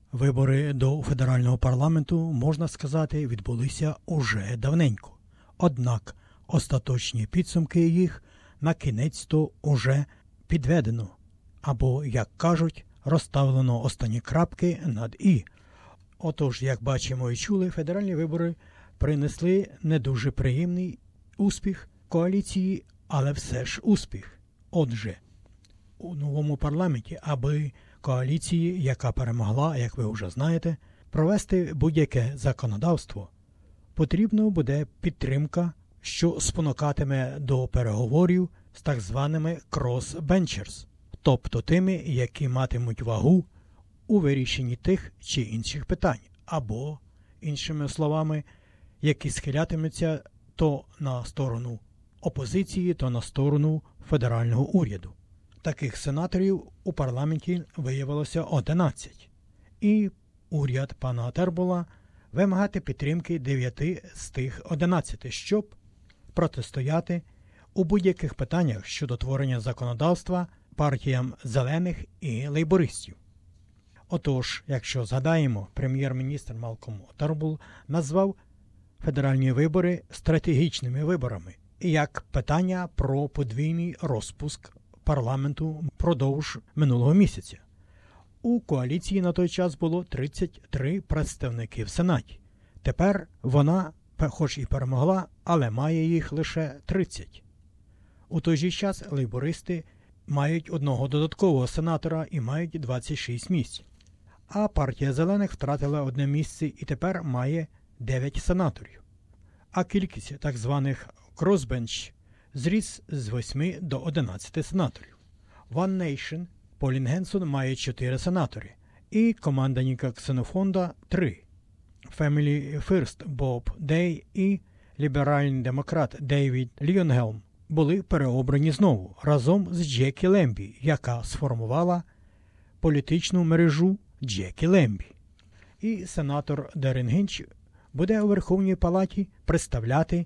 Вибори до федерального парламенту, можна сказати, відбулися уже давненько. Однак остаточні підсумки їх на кінець-то уже підведено. Або, як кажуть, розставлено останні крапки над «і». Отож, як бачимо і чули, федеральні вибори принесли не дуже приємний успіх коаліції, але все ж успіх. Отже, у новому парламенті, аби коаліції, яка перемогла, як ви вже знаєте, провести будь-яке законодавство, потрібно буде підтримка, що спонукатиме до переговорів з так званими crossbenchers, тобто тими, які матимуть вагу у вирішенні тих чи інших питань, або, іншими словами, які схилятимуться то на сторону опозиції, то на сторону федерального уряду. Таких сенаторів у парламенті виявилося 11. І уряд пана Тербула вимагати підтримки 9 з тих 11, щоб протистояти у будь-яких питаннях щодо творення законодавства партіям зелених і лейбористів. Отож, якщо згадаємо, прем'єр-міністр Малкольм Тербул назвав федеральні вибори стратегічними виборами, як питання про подвійний розпуск парламенту впродовж минулого місяця. У коаліції на той час було 33 представники в Сенаті. Тепер вона, хоч і перемогла, але має їх лише 30. У той же час лейбористи мають одного додаткового сенатора і мають 26 місць. А партія зелених втратила одне місце і тепер має 9 сенаторів. А кількість так званих crossbench зріс з 8 до 11 сенаторів. One Nation Полін Генсон має 4 сенатори і команда Ніка Ксенофонда 3. Family First Боб Дей і ліберальний демократ Дейвід Ліонгелм були переобрані знову разом з Джекі Лембі, яка сформувала політичну мережу Джекі Лембі. І сенатор Дерен Гінч буде у Верховній Палаті представляти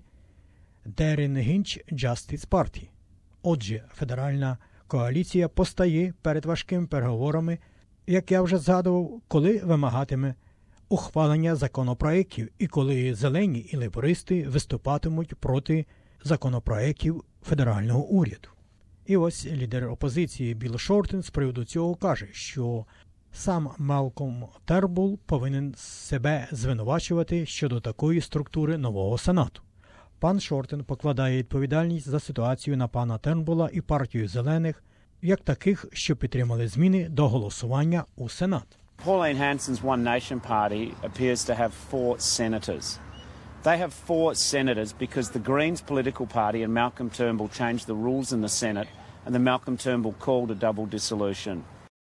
Дерен Гінч Justice Party. Отже, федеральна коаліція постає перед важкими переговорами, як я вже згадував, коли вимагатиме ухвалення законопроєктів і коли зелені і лейбористи виступатимуть проти законопроєктів федерального уряду. І ось лідер опозиції Білл Шортен з приводу цього каже, що сам Малкольм Тербул повинен себе звинувачувати щодо такої структури нового Сенату. Пан Шортен покладає відповідальність за ситуацію на пана Тербула і партію зелених, як таких, що підтримали зміни до голосування у Сенат. Pauline Hanson's One Nation Party appears to have 4 senators. They have 4 senators because the Greens political party and Malcolm Turnbull changed the rules in the Senate and then Malcolm Turnbull called a double dissolution.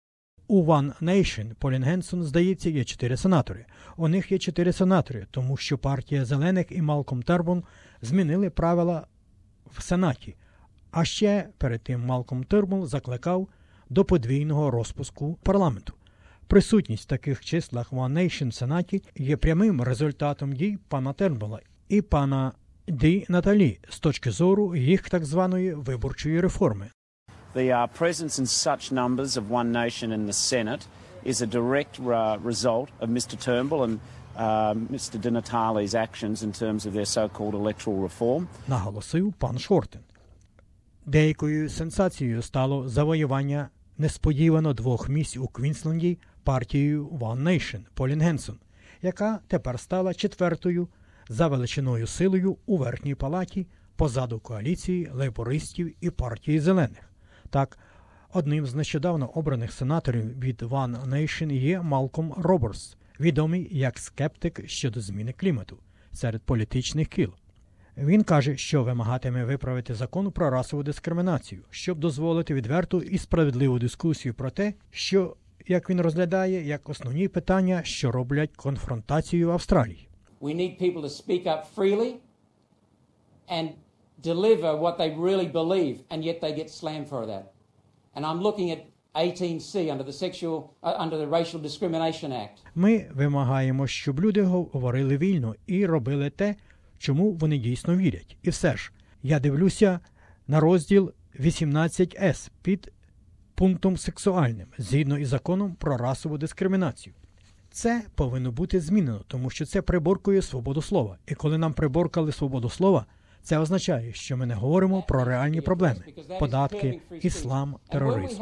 У One Nation Полін Генсон, здається, є 4 сенатори. У них є 4 сенатори, тому що партія зелених і Малкольм Тербул змінили правила в Сенаті. А ще перед тим Малкольм Тербул закликав до подвійного розпуску парламенту. Присутність в таких числах One Nation в Сенаті є прямим результатом дій пана Тербула і пана Ді Наталі з точки зору їх так званої виборчої реформи. The presence in such numbers of One Nation in the Senate is a direct result of Mr Turnbull and Mr Di Natale's actions in terms of their so-called electoral reform. Наголосив пан Шортен. Деякою сенсацією стало завоювання несподівано 2 місць у Квінсленді партією One Nation Полін Генсон, яка тепер стала 4-ю за величиною силою у Верхній Палаті позаду коаліції лейбористів і партії зелених. Так, одним з нещодавно обраних сенаторів від One Nation є Малкольм Робертс, відомий як скептик щодо зміни клімату серед політичних кіл. Він каже, що вимагатиме виправити закон про расову дискримінацію, щоб дозволити відверту і справедливу дискусію про те, що, як він розглядає, як основні питання, що роблять конфронтацію в Австралії. We need people to speak up freely and deliver what they really believe, and yet they get slammed for that. And I'm looking at 18C under the Racial Discrimination Act. Ми вимагаємо, щоб люди говорили вільно і робили те, чому вони дійсно вірять. І все ж, я дивлюся на розділ 18С під пунктом сексуальним, згідно із законом про расову дискримінацію. Це повинно бути змінено, тому що це приборкує свободу слова. І коли нам приборкали свободу слова, це означає, що ми не говоримо про реальні проблеми – податки, іслам, тероризм.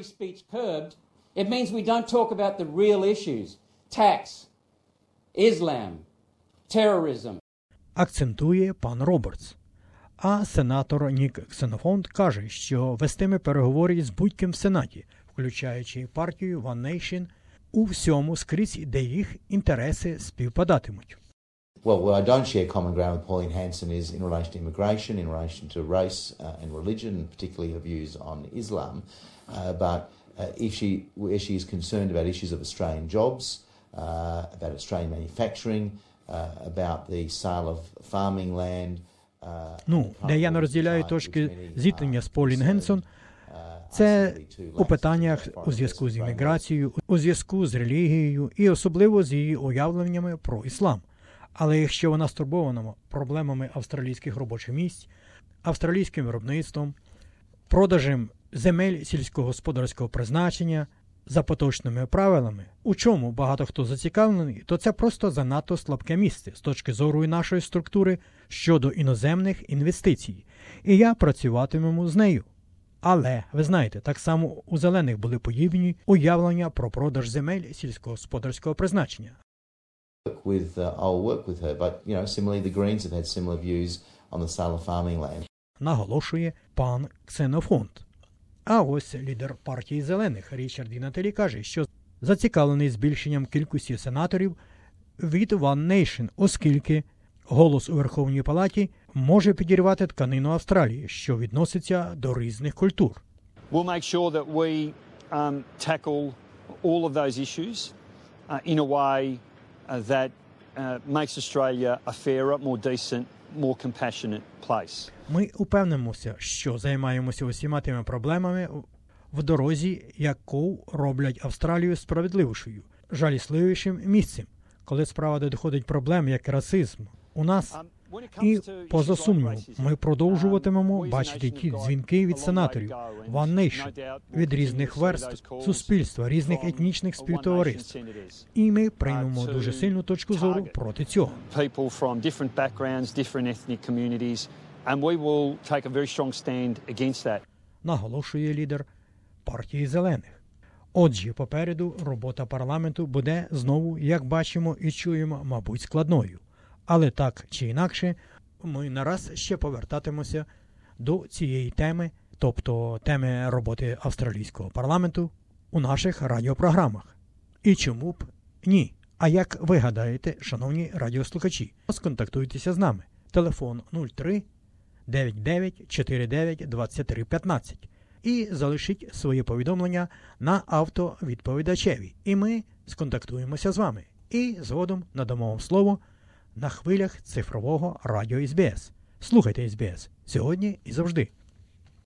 It means we don't talk about the real issues. Tax, Islam, terrorism. Акцентує пан Робертс. А сенатор Нік Ксенофонт каже, що вестиме переговори з будь-ким в Сенаті, включаючи партію One Nation, у всьому скрізь, де їх інтереси співпадатимуть. Well, where I don't share common ground with Pauline Hanson is in relation to immigration, in relation to race and religion, particularly her views on Islam. But where she is concerned about issues of Australian jobs, about Australian manufacturing, about the sale of farming land. Де я не розділяю точки зіткнення з Полін Генсон, це у питаннях у зв'язку з імміграцією, у зв'язку з релігією і особливо з її уявленнями про іслам. Але якщо вона стурбована проблемами австралійських робочих місць, австралійським виробництвом, продажем земель сільськогосподарського призначення за поточними правилами, у чому багато хто зацікавлений, то це просто занадто слабке місце з точки зору і нашої структури щодо іноземних інвестицій. І я працюватиму з нею. Але, ви знаєте, так само у зелених були подібні уявлення про продаж земель сільськогосподарського призначення. I'll work with her, but similarly the Greens have had similar views on the sale of farming land. Наголошує пан Ксенофонт. А ось лідер партії зелених Річард Дінателі каже, що зацікавлений збільшенням кількості сенаторів від One Nation, оскільки голос у Верховній Палаті може підірвати тканину Австралії, що відноситься до різних культур. We'll make sure that we tackle all of those issues in a way that makes Australia a fairer, more decent, more compassionate place. Ми упевнимося, що займаємося усіма тими проблемами в дорозі, яку роблять Австралію справедливішою, жалісливішим місцем, коли справа доходить проблем, як расизм. У нас і, поза сумнівом, ми продовжуватимемо бачити ті дзвінки від сенаторів One Nation, від різних верств суспільства, різних етнічних співтовариств. І ми приймемо дуже сильну точку зору проти цього. Наголошує лідер партії зелених. Отже, попереду робота парламенту буде знову, як бачимо і чуємо, мабуть, складною. Але так чи інакше, ми нараз ще повертатимося до цієї теми, тобто теми роботи австралійського парламенту у наших радіопрограмах. І чому б ні? А як ви гадаєте, шановні радіослухачі, сконтактуйтеся з нами. Телефон 03 99 49 23 15 і залишіть свої повідомлення на автовідповідачеві. І ми сконтактуємося з вами. І згодом надамо вам слово на хвилях цифрового радіо СБС. Слухайте СБС сьогодні і завжди.